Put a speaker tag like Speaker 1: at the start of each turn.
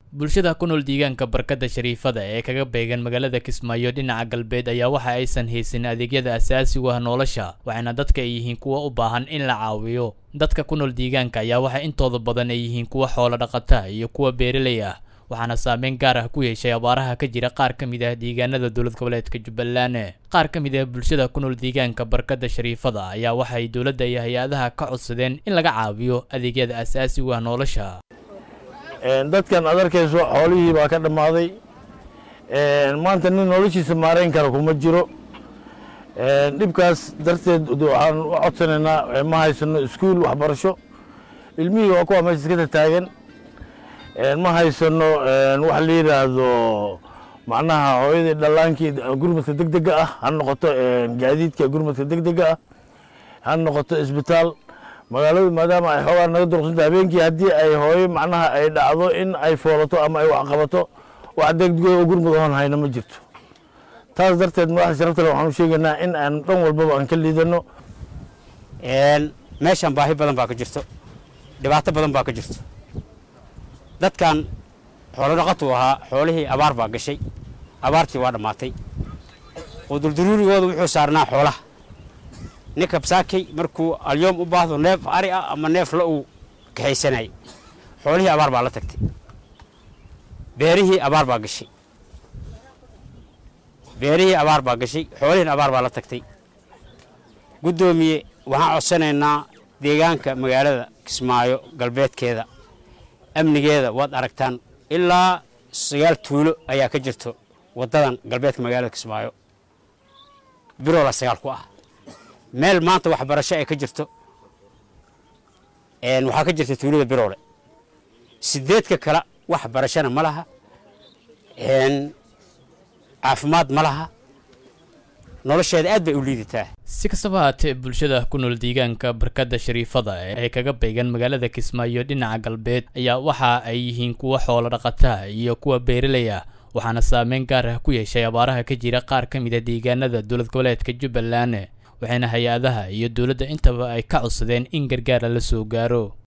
Speaker 1: bulshada ku nool deegaanka barkada shariifada ee kaga beegan magaalada Kismaayo dhinaca galbeed ayaa waxa aysan haysan adeegyada aasaasiga ah nolosha waxayna dadka ay yihiin kuwa u baahan in la caawiyo. Dadka ku nool deegaanka ayaa waxa intooda badan ay yihiin kuwa xoolo dhaqata iyo kuwa beeraley ah waxaana saameyn gaar ah ku yeeshay abaaraha ka jira qaar ka mid ah deegaanada dowlad goboleedka Jubbaland. Qaar ka mid ah bulshada ku nool deegaanka barkada shariifada ayaa waxa ay dowladda iyo hay'adaha ka codsadeen in laga caawiyo adeegyada aasaasiga ah nolosha.
Speaker 2: dadkan adarkayso xoolihii baa ka dhamaaday maanta nin noloshiisa maareyn kara kuma jiro dhibkaas darteed waxaan u codsanaynaa ma haysano iskuul waxbarasho ilmihii waa kuwa meesha iska taagan ma haysano wax la yiraahdo macnaha hooyadii dhalaankii gurmadka degdega ah ha noqoto gaadiidka gurmadka degdega ah ha noqoto isbitaal magaalada maadaama ay xoogaa naga durqsanta habeenkii haddii ay hooyo macnaha ay dhacdo in ay foolato ama ay wax qabato wax degdeg oo gurmud oon hayna ma jirto taas darteed madaxda sharafta leh waxaan u sheegaynaa in aan dhan walbaba aan ka liidano
Speaker 3: meeshan baahi badan baa ka jirto dhibaato badan baa ka jirto dadkan xoolo dhaqatu ahaa xoolihii abaar baa gashay abaartii waa dhammaatay qudurduruurigooda wuxuu saarnaa xoolaha ninka bsaakay markuu alyoom u baahdo neef ari ah ama neef la uu kaxaysanay xoolihii abaar baa la tagtay beerihii abaar baa gashay xoolihii abaar baa la tagtay gudoomiye waxaan codsanaynaa deegaanka magaalada Kismaayo galbeedkeeda amnigeeda waad aragtaan ilaa 9 tuulo ayaa ka jirto wadadan galbeedka magaalada Kismaayo biroola 9 ku ah meel maanta waxbarasho ay ka jirto waxaa ka jirta tuulada biroole 8 kala waxbarashana ma laha caafimaad ma laha nolosheeda aad bay u liidataa.
Speaker 1: Si kastaba haatee bulshada ku nool deegaanka barkada shariifada ee kaga beegan magaalada Kismaayo dhinaca galbeed ayaa waxa ay yihiin kuwa xoolo dhaqata iyo kuwa beeraley ah waxaana saameyn gaar ah ku yeeshay abaaraha ka jira qaar ka mid ah deegaanada dowlad goboleedka Jubbaland waxayna hay'adaha iyo dowladda intaba ay ka codsadeen in gargaar la soo gaaro.